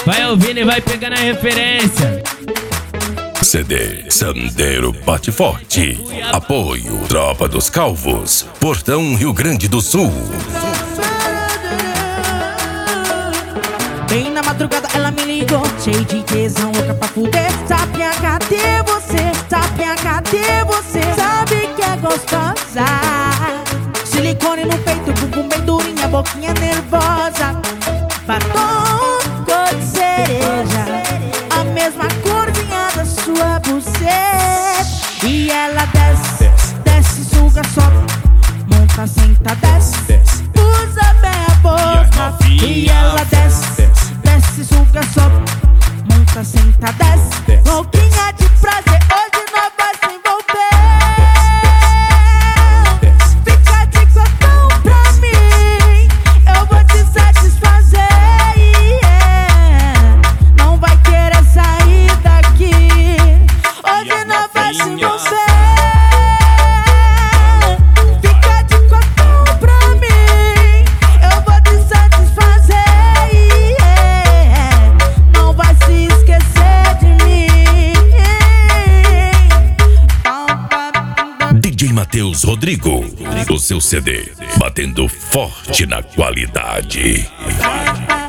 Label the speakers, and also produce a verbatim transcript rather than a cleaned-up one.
Speaker 1: Vai ouvindo e vai pegando a referência.
Speaker 2: C D Sandeiro bate forte. Apoio Tropa dos Calvos, Portão, Rio Grande do Sul.
Speaker 3: Bem na madrugada ela me ligou, cheio de tesão, louca pra fuder. Sapinha, cadê você? Sapinha, cadê você? Sabe que é gostosa. Silicone no peito, bumbum bem durinha, boquinha nervosa. Batom cor de cereja, a mesma corzinha da sua buceta. E ela desce, desce, suga, sobe, monta, senta, desce, usa bem a boca. E ela desce, desce, suga, sobe, monta, senta, desce, louquinha de prazer, hoje nós vai se envolver. Fica de cotão pra mim, eu vou te satisfazer, yeah. Não vai querer sair daqui, hoje nós vai se envolver. Fica de cotão pra mim, eu vou te satisfazer, yeah. Não vai se esquecer de mim.
Speaker 2: D J Matheus Rodrigo, o seu C D, batendo forte na qualidade.